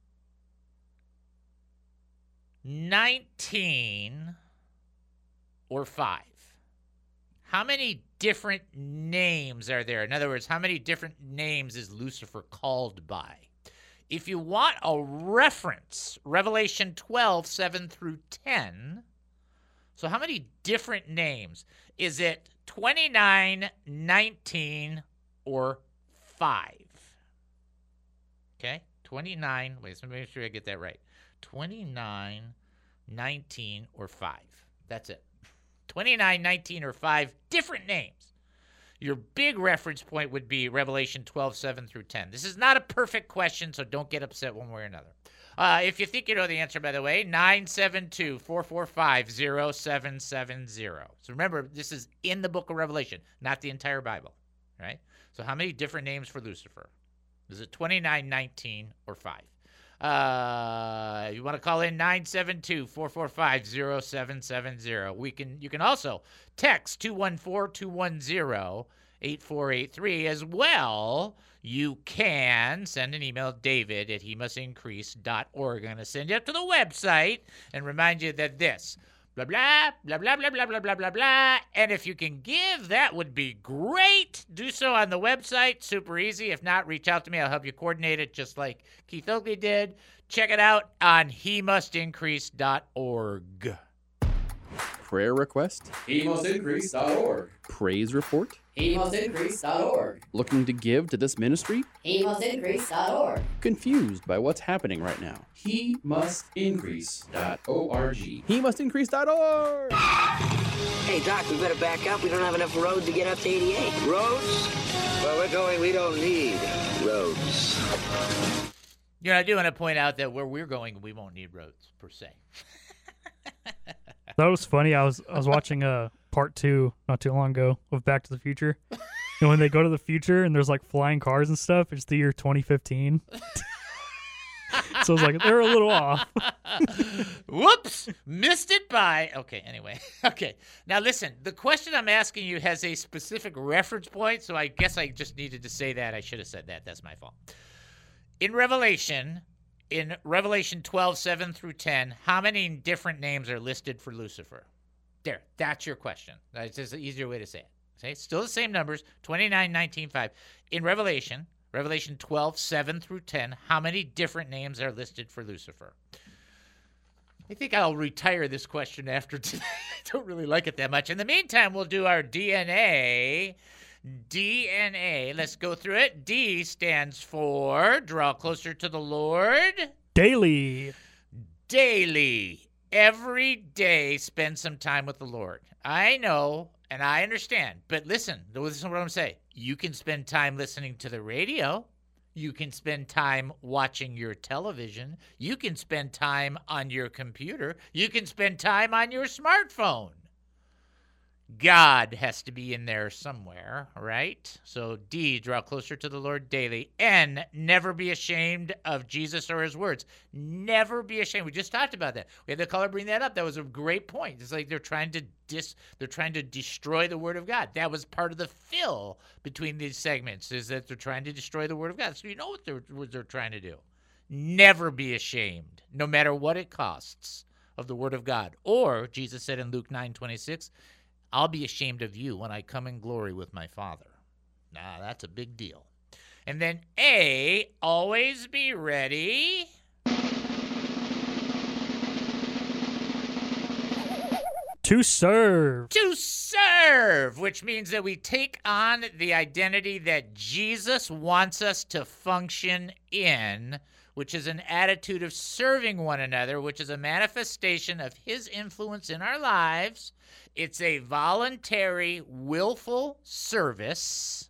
[SPEAKER 2] nineteen, or five? How many different names are there? In other words, how many different names is Lucifer called by? If you want a reference, Revelation twelve, seven through ten. So how many different names? Is it twenty-nine, nineteen, or five? Okay, twenty-nine. Wait, let me make sure I get that right. twenty-nine, nineteen, or five. That's it. twenty-nine, nineteen, or five different names. Your big reference point would be Revelation twelve, seven through ten. This is not a perfect question, so don't get upset one way or another. Uh, if you think you know the answer, by the way, nine seven two, four four five, zero seven seven zero. So remember, this is in the book of Revelation, not the entire Bible, right? So how many different names for Lucifer? Is it twenty-nine, nineteen, or five? Uh, you want to call in nine seven two, four four five, zero seven seven zero. We can, you can also text two one four, two one zero, eight four eight three. As well, you can send an email, David at he must increase dot org. I'm going to send you up to the website and remind you that this, blah, blah, blah, blah, blah, blah, blah, blah, blah, blah. And if you can give, that would be great. Do so on the website. Super easy. If not, reach out to me. I'll help you coordinate it just like Keith Oakley did. Check it out on he must increase dot org.
[SPEAKER 12] Prayer request?
[SPEAKER 14] he must increase dot org.
[SPEAKER 12] Praise report?
[SPEAKER 14] he must increase dot org.
[SPEAKER 12] Looking to give to this ministry?
[SPEAKER 14] he must increase dot org.
[SPEAKER 12] Confused by what's happening right now?
[SPEAKER 14] he must increase dot org.
[SPEAKER 12] he must increase dot org.
[SPEAKER 15] Hey, Doc, we better back up. We don't have enough road to get up to eighty-eight. Roads? Where we're going, we don't need roads.
[SPEAKER 2] You know, I do want to point out that where we're going, we won't need roads, per se.
[SPEAKER 4] That was funny. I was I was watching uh, part two not too long ago of Back to the Future. And when they go to the future and there's like flying cars and stuff, it's the year twenty fifteen. So I was like, they're a little off.
[SPEAKER 2] Whoops, missed it by. Okay, anyway. Okay, now listen, the question I'm asking you has a specific reference point, so I guess I just needed to say that. I should have said that. That's my fault. In Revelation, in Revelation twelve, seven through ten, how many different names are listed for Lucifer? There, that's your question. That's just an easier way to say it. Okay, still the same numbers, twenty-nine, nineteen, five. In Revelation, Revelation twelve, seven through ten, how many different names are listed for Lucifer? I think I'll retire this question after today. I don't really like it that much. In the meantime, we'll do our D N A. D N A. Let's go through it. D stands for draw closer to the Lord.
[SPEAKER 4] Daily.
[SPEAKER 2] Daily. Every day spend some time with the Lord. I know and I understand, but listen, this is what I'm saying. You can spend time listening to the radio. You can spend time watching your television. You can spend time on your computer. You can spend time on your smartphone. God has to be in there somewhere, right? So D, draw closer to the Lord daily. N, never be ashamed of Jesus or his words. Never be ashamed. We just talked about that. We had the caller bring that up. That was a great point. It's like they're trying to dis, they're trying to destroy the word of God. That was part of the fill between these segments, is that they're trying to destroy the word of God. So you know what they're, what they're trying to do. Never be ashamed, no matter what it costs, of the word of God. Or, Jesus said in Luke nine twenty-six, I'll be ashamed of you when I come in glory with my Father. Now, that's a big deal. And then A, always be ready.
[SPEAKER 4] To serve.
[SPEAKER 2] To serve, which means that we take on the identity that Jesus wants us to function in, which is an attitude of serving one another, which is a manifestation of his influence in our lives. It's a voluntary, willful service,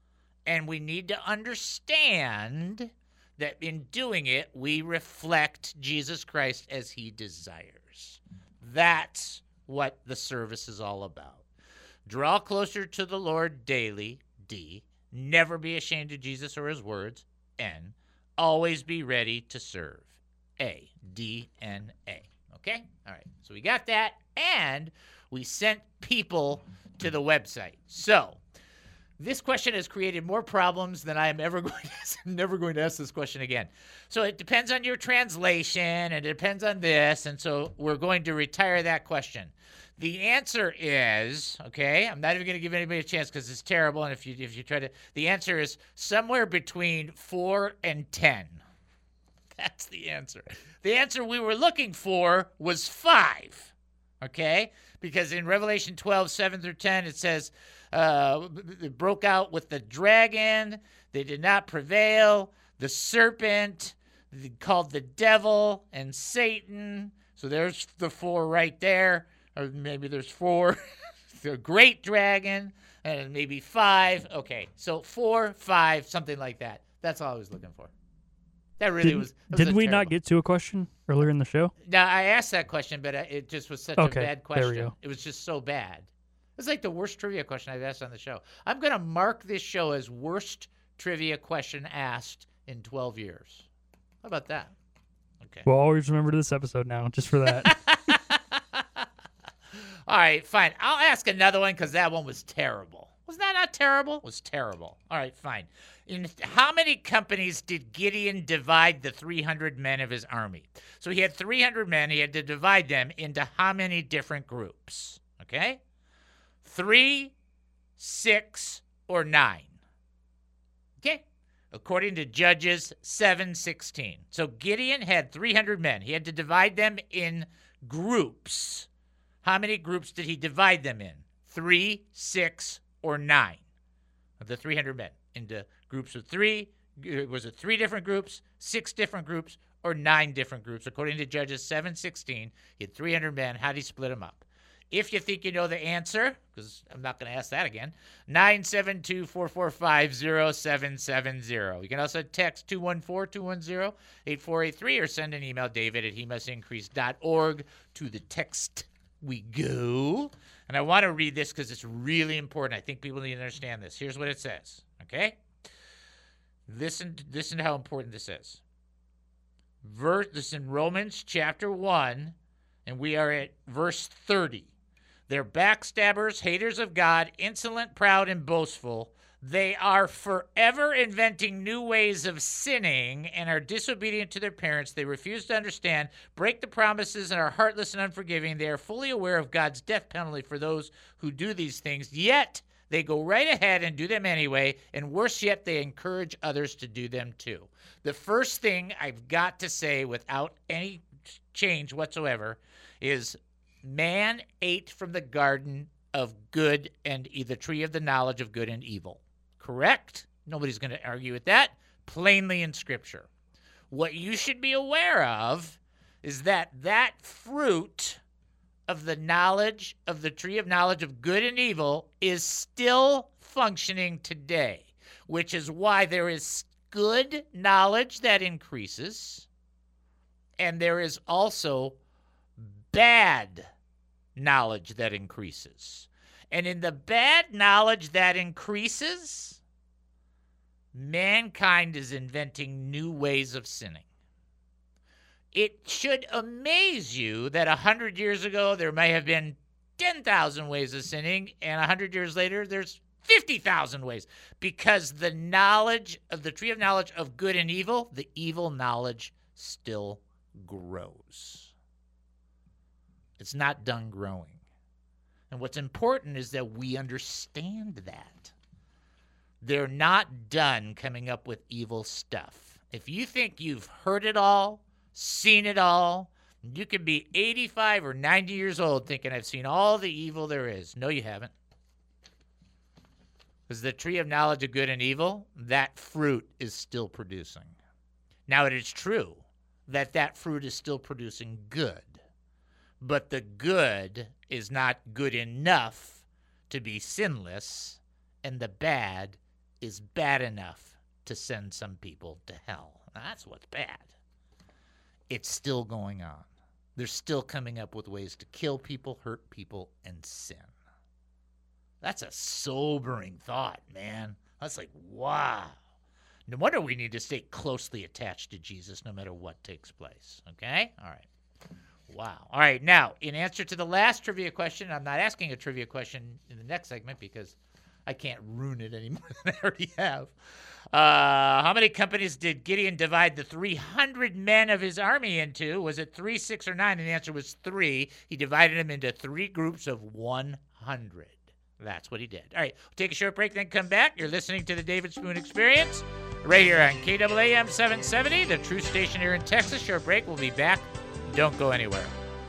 [SPEAKER 2] and we need to understand that in doing it, we reflect Jesus Christ as he desires. That's what the service is all about. Draw closer to the Lord daily, D. Never be ashamed of Jesus or his words, N. Always be ready to serve, A. D N A. Okay? All right. So we got that, and we sent people to the website. So this question has created more problems than I am ever going to, never going to ask this question again. So it depends on your translation, and it depends on this, and so we're going to retire that question. The answer is, okay, I'm not even going to give anybody a chance because it's terrible, and if you if you try to, the answer is somewhere between four and ten. That's the answer. The answer we were looking for was five, okay? Because in Revelation twelve, seven through ten, it says, uh, it broke out with the dragon. They did not prevail. The serpent, called the devil and Satan. So there's the four right there. Or maybe there's four. The great dragon, and maybe five. Okay, so four, five, something like that. That's all I was looking for. That really
[SPEAKER 4] did,
[SPEAKER 2] was. That was
[SPEAKER 4] Did we
[SPEAKER 2] terrible.
[SPEAKER 4] not get to a question earlier in the show?
[SPEAKER 2] Now, I asked that question, but it just was such
[SPEAKER 4] Okay,
[SPEAKER 2] a bad
[SPEAKER 4] there
[SPEAKER 2] question.
[SPEAKER 4] we go.
[SPEAKER 2] It was just so bad. It's like the worst trivia question I've asked on the show. I'm going to mark this show as worst trivia question asked in twelve years. How about that? Okay.
[SPEAKER 4] We'll always remember this episode now, just for that.
[SPEAKER 2] All right, fine. I'll ask another one because that one was terrible. Was that not terrible? It was terrible. All right, fine. In how many companies did Gideon divide the three hundred men of his army? So he had three hundred men. He had to divide them into how many different groups? Okay? Three, six, or nine? Okay? According to Judges seven sixteen. So Gideon had three hundred men. He had to divide them in groups. How many groups did he divide them in? Three, six, or nine? Of the three hundred men into groups of three. Was it three different groups, six different groups, or nine different groups? According to Judges seven sixteen, he had three hundred men. How did he split them up? If you think you know the answer, because I'm not going to ask that again, nine seven two, four four five, zero seven seven zero. You can also text two one four, two one zero, eight four eight three or send an email, David at he must increase dot org, to the text we go. And I want to read this because it's really important. I think people need to understand this. Here's what it says, okay? Listen, listen to how important this is. Verse, this is in Romans chapter one, and we are at verse thirty. They're backstabbers, haters of God, insolent, proud, and boastful. They are forever inventing new ways of sinning and are disobedient to their parents. They refuse to understand, break the promises, and are heartless and unforgiving. They are fully aware of God's death penalty for those who do these things, yet they go right ahead and do them anyway, and worse yet, they encourage others to do them too. The first thing I've got to say without any change whatsoever is man ate from the garden of good and the tree of the knowledge of good and evil. Correct? Nobody's going to argue with that. Plainly in Scripture. What you should be aware of is that that fruit of the knowledge of the tree of knowledge of good and evil is still functioning today, which is why there is good knowledge that increases, and there is also bad knowledge that increases. And in the bad knowledge that increases, mankind is inventing new ways of sinning. It should amaze you that one hundred years ago there may have been ten thousand ways of sinning, and one hundred years later there's fifty thousand ways, because the knowledge of the tree of knowledge of good and evil, the evil knowledge still grows. It's not done growing. And what's important is that we understand that. They're not done coming up with evil stuff. If you think you've heard it all, seen it all, you could be eighty-five or ninety years old thinking, I've seen all the evil there is. No, you haven't. Because the tree of knowledge of good and evil, that fruit is still producing. Now, it is true that that fruit is still producing good, but the good is not good enough to be sinless, and the bad is bad enough to send some people to hell. Now, that's what's bad. It's still going on. They're still coming up with ways to kill people, hurt people, and sin. That's a sobering thought, man. That's like, wow. No wonder we need to stay closely attached to Jesus no matter what takes place. Okay? All right. Wow. All right. Now, in answer to the last trivia question, I'm not asking a trivia question in the next segment because I can't ruin it any more than I already have. Uh, how many companies did Gideon divide the three hundred men of his army into? Was it three, six, or nine? And the answer was three. He divided them into three groups of one hundred. That's what he did. All right, we'll take a short break, then come back. You're listening to the David Spoon Experience right here on K A A M seven seventy, the true station here in Texas. Short break. We'll be back. Don't go anywhere.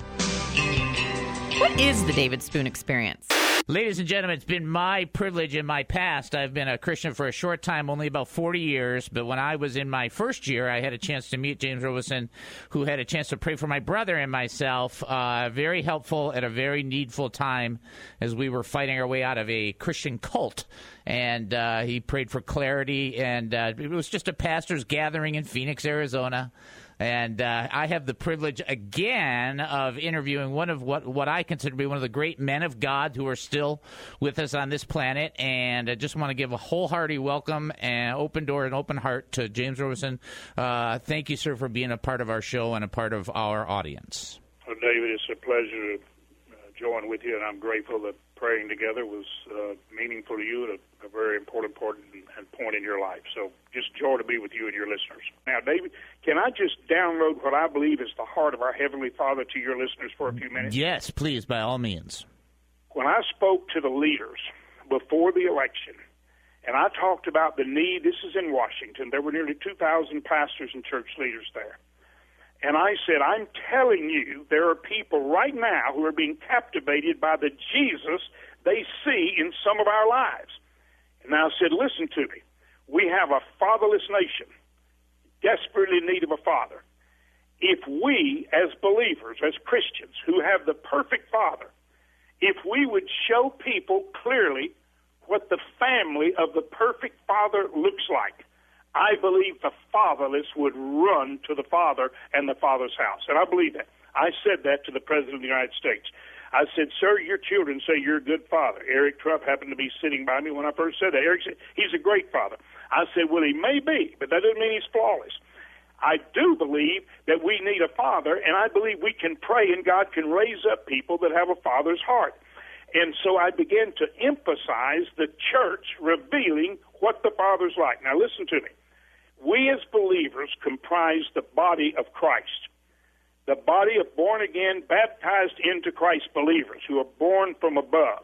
[SPEAKER 16] What is the David Spoon Experience?
[SPEAKER 2] Ladies and gentlemen, it's been my privilege in my past. I've been a Christian for a short time, only about forty years. But when I was in my first year, I had a chance to meet James Robison, who had a chance to pray for my brother and myself. Uh, very helpful at a very needful time as we were fighting our way out of a Christian cult. And uh, he prayed for clarity. And uh, it was just a pastor's gathering in Phoenix, Arizona. And uh, I have the privilege again of interviewing one of what, what I consider to be one of the great men of God who are still with us on this planet. And I just want to give a wholehearted welcome and open door and open heart to James Robison. Uh, thank you, sir, for being a part of our show and a part of our audience.
[SPEAKER 17] Well, David, it's a pleasure to uh, join with you, and I'm grateful that praying together was uh, meaningful to you and a, a very important part and, and point in your life. So just joy to be with you and your listeners. Now, David, can I just download what I believe is the heart of our Heavenly Father to your listeners for a few minutes?
[SPEAKER 2] Yes, please, by all means.
[SPEAKER 17] When I spoke to the leaders before the election, and I talked about the need, this is in Washington, there were nearly two thousand pastors and church leaders there. And I said, I'm telling you, there are people right now who are being captivated by the Jesus they see in some of our lives. And I said, listen to me. We have a fatherless nation, desperately in need of a father. If we, as believers, as Christians, who have the perfect father, if we would show people clearly what the family of the perfect father looks like, I believe the fatherless would run to the father and the father's house. And I believe that. I said that to the President of the United States. I said, sir, your children say you're a good father. Eric Trupp happened to be sitting by me when I first said that. Eric said, he's a great father. I said, well, he may be, but that doesn't mean he's flawless. I do believe that we need a father, and I believe we can pray and God can raise up people that have a father's heart. And so I began to emphasize the church revealing what the Father's like. Now listen to me. We as believers comprise the body of Christ, the body of born-again, baptized into Christ believers who are born from above.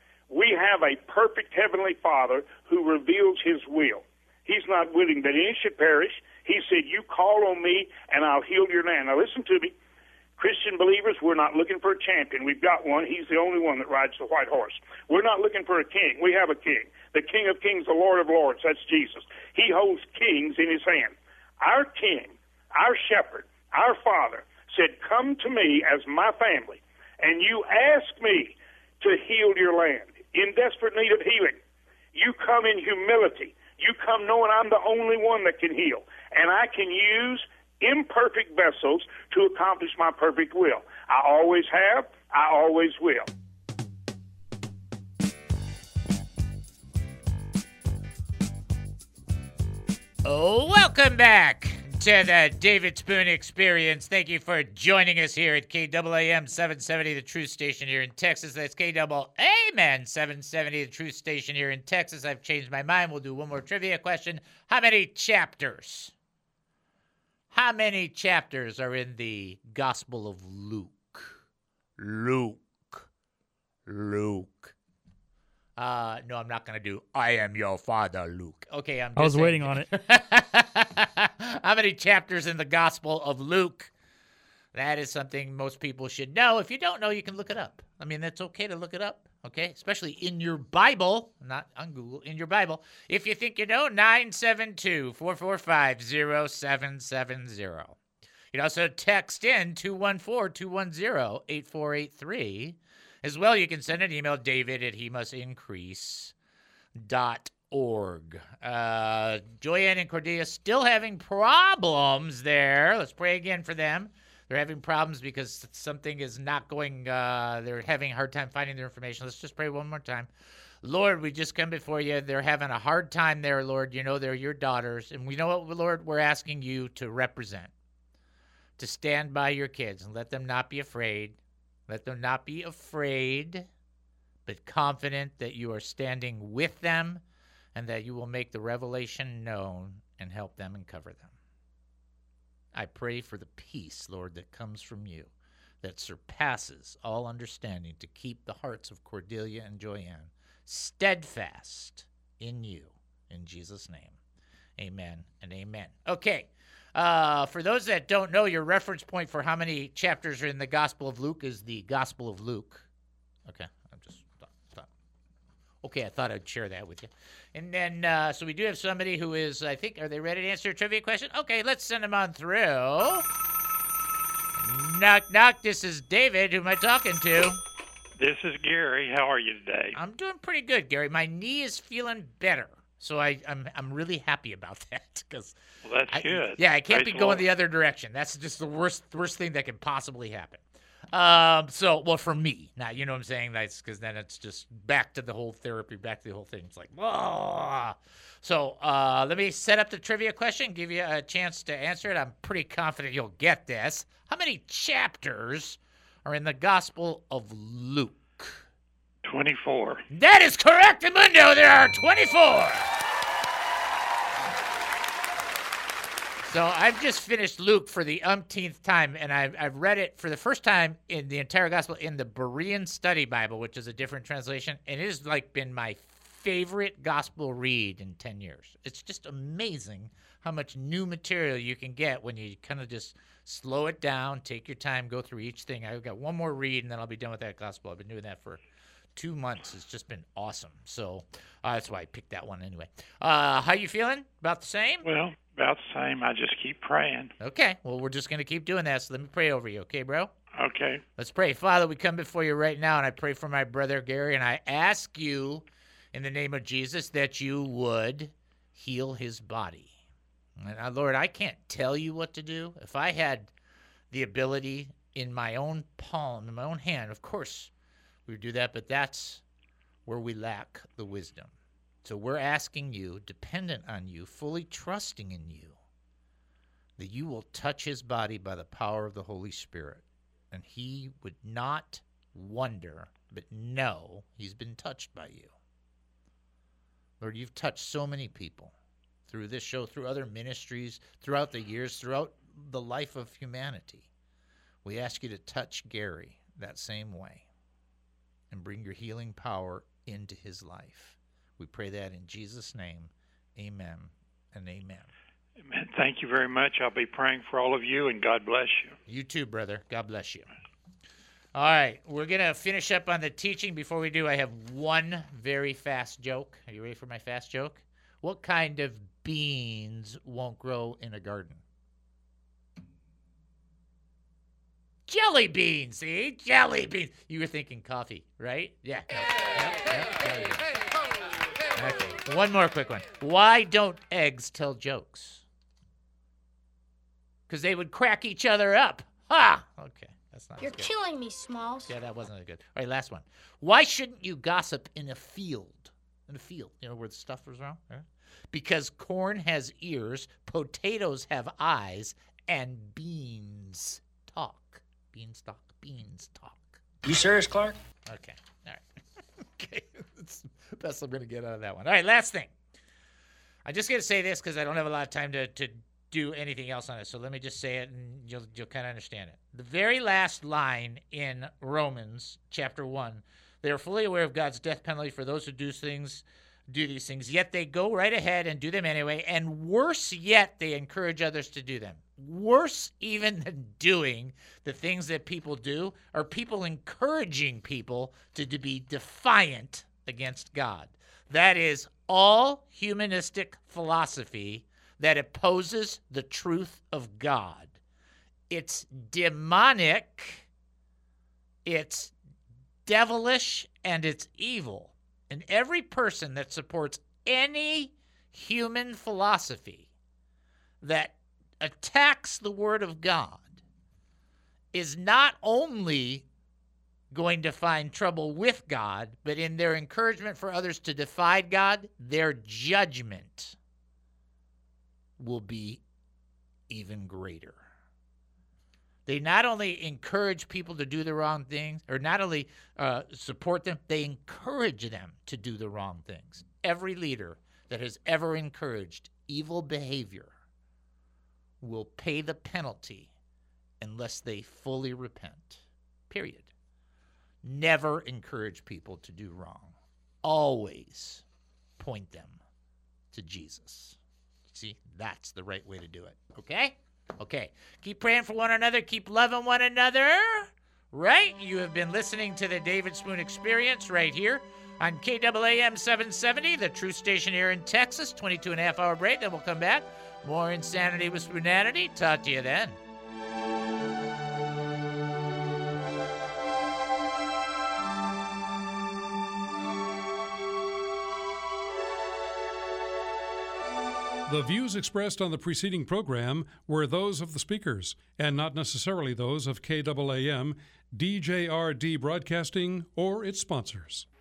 [SPEAKER 17] We have a perfect heavenly Father who reveals his will. He's not willing that any should perish. He said, you call on me and I'll heal your land. Now listen to me. Christian believers, we're not looking for a champion. We've got one. He's the only one that rides the white horse. We're not looking for a king. We have a king. The King of Kings, the Lord of Lords. That's Jesus. He holds kings in his hand. Our king, our shepherd, our father said, come to me as my family, and you ask me to heal your land in desperate need of healing. You come in humility. You come knowing I'm the only one that can heal, and I can use imperfect vessels to accomplish my perfect will. I always have, I always will.
[SPEAKER 2] Oh, welcome back to the David Spoon Experience. Thank you for joining us here at K A A M seven seventy, the Truth Station here in Texas. That's K A A M seven seventy, the Truth Station here in Texas. I've changed my mind. We'll do one more trivia question. How many chapters? How many chapters are in the Gospel of Luke? Luke. Luke. Uh, no, I'm not going to do I am your father, Luke. Okay, I'm just
[SPEAKER 4] I was
[SPEAKER 2] saying.
[SPEAKER 4] waiting on it.
[SPEAKER 2] How many chapters in the Gospel of Luke? That is something most people should know. If you don't know, you can look it up. I mean, that's okay to look it up, okay? Especially in your Bible, not on Google, in your Bible. If you think you know, nine seven two, four four five, zero seven seven zero. You can also text in two one four, two one zero, eight four eight three. As well, you can send an email, David at he must increase dot org. Uh, Joyanne and Cordelia still having problems there. Let's pray again for them. They're having problems because something is not going, uh, they're having a hard time finding their information. Let's just pray one more time. Lord, we just come before you. They're having a hard time there, Lord. You know they're your daughters. And we know what, Lord, we're asking you to represent, to stand by your kids and let them not be afraid. Let them not be afraid, but confident that you are standing with them and that you will make the revelation known and help them and cover them. I pray for the peace, Lord, that comes from you, that surpasses all understanding, to keep the hearts of Cordelia and Joyanne steadfast in you. In Jesus' name, amen and amen. Okay. Uh, for those that don't know, your reference point for how many chapters are in the Gospel of Luke is the Gospel of Luke. Okay, I just thought, thought. Okay, I thought I'd share that with you. And then, uh, so we do have somebody who is, I think, are they ready to answer a trivia question? Okay, let's send them on through. Knock, knock. This is David. Who am I talking to?
[SPEAKER 18] This is Gary. How are you today?
[SPEAKER 2] I'm doing pretty good, Gary. My knee is feeling better. So I, I'm I'm really happy about that because
[SPEAKER 18] well, that's
[SPEAKER 2] I,
[SPEAKER 18] good.
[SPEAKER 2] Yeah, I can't
[SPEAKER 18] Praise
[SPEAKER 2] be
[SPEAKER 18] the
[SPEAKER 2] going
[SPEAKER 18] Lord.
[SPEAKER 2] the other direction. That's just the worst worst thing that can possibly happen. Um, so well for me, now you know what I'm saying. That's because then it's just back to the whole therapy, back to the whole thing. It's like, whoa. So uh, let me set up the trivia question, give you a chance to answer it. I'm pretty confident you'll get this. How many chapters are in the Gospel of Luke?
[SPEAKER 18] twenty-four.
[SPEAKER 2] That is correct, Mundo. There are twenty-four. So I've just finished Luke for the umpteenth time, and I've, I've read it for the first time in the entire gospel in the Berean Study Bible, which is a different translation, and it has like been my favorite gospel read in ten years. It's just amazing how much new material you can get when you kind of just slow it down, take your time, go through each thing. I've got one more read, and then I'll be done with that gospel. I've been doing that for two months. It's just been awesome. So uh, that's why I picked that one anyway. Uh, how you feeling? About the same?
[SPEAKER 18] Well, about the same. I just keep praying.
[SPEAKER 2] Okay. Well, we're just going to keep doing that. So let me pray over you. Okay, bro?
[SPEAKER 18] Okay.
[SPEAKER 2] Let's pray. Father, we come before you right now, and I pray for my brother Gary, and I ask you in the name of Jesus that you would heal his body. And uh, Lord, I can't tell you what to do. If I had the ability in my own palm, in my own hand, of course, we would do that, but that's where we lack the wisdom. So we're asking you, dependent on you, fully trusting in you, that you will touch his body by the power of the Holy Spirit. And he would not wonder, but know he's been touched by you. Lord, you've touched so many people through this show, through other ministries, throughout the years, throughout the life of humanity. We ask you to touch Gary that same way and bring your healing power into his life. We pray that in Jesus' name. Amen and amen.
[SPEAKER 18] Amen. Thank you very much. I'll be praying for all of you, and God bless you.
[SPEAKER 2] You too, brother. God bless you. All right, we're going to finish up on the teaching. Before we do, I have one very fast joke. Are you ready for my fast joke? What kind of beans won't grow in a garden? Jelly beans, see? Jelly beans. You were thinking coffee, right? Yeah. No. Yep, yep, jelly beans. Okay. One more quick one. Why don't eggs tell jokes? Because they would crack each other up. Ha! Okay, that's not
[SPEAKER 19] You're
[SPEAKER 2] as good.
[SPEAKER 19] killing me, Smalls.
[SPEAKER 2] Yeah, that wasn't as good. All right, last one. Why shouldn't you gossip in a field? In a field, you know, where the stuff was around? Right? Because corn has ears, potatoes have eyes, and beans talk. Beanstalk, beans talk.
[SPEAKER 15] You serious, Clark?
[SPEAKER 2] Okay, all right. Okay, that's the best I'm going to get out of that one. All right, last thing. I just got to say this because I don't have a lot of time to, to do anything else on it. So let me just say it and you'll, you'll kind of understand it. The very last line in Romans chapter one, they are fully aware of God's death penalty for those who do things, do these things, yet they go right ahead and do them anyway. And worse yet, they encourage others to do them. Worse even than doing the things that people do are people encouraging people to, to be defiant against God. That is all humanistic philosophy that opposes the truth of God. It's demonic, it's devilish, and it's evil. And every person that supports any human philosophy that attacks the Word of God is not only going to find trouble with God, but in their encouragement for others to defy God, their judgment will be even greater. They not only encourage people to do the wrong things, or not only uh, support them, they encourage them to do the wrong things. Every leader that has ever encouraged evil behavior will pay the penalty unless they fully repent. Period. Never encourage people to do wrong. Always point them to Jesus. See, that's the right way to do it. Okay? Okay. Keep praying for one another. Keep loving one another. Right? You have been listening to the David Spoon Experience right here on K A A M seven seventy, the true station here in Texas. twenty-two and a half hour break. Then we'll come back. More Insanity with Spoonanity. Talk to you then.
[SPEAKER 8] The views expressed on the preceding program were those of the speakers and not necessarily those of K A A M, D J R D Broadcasting, or its sponsors.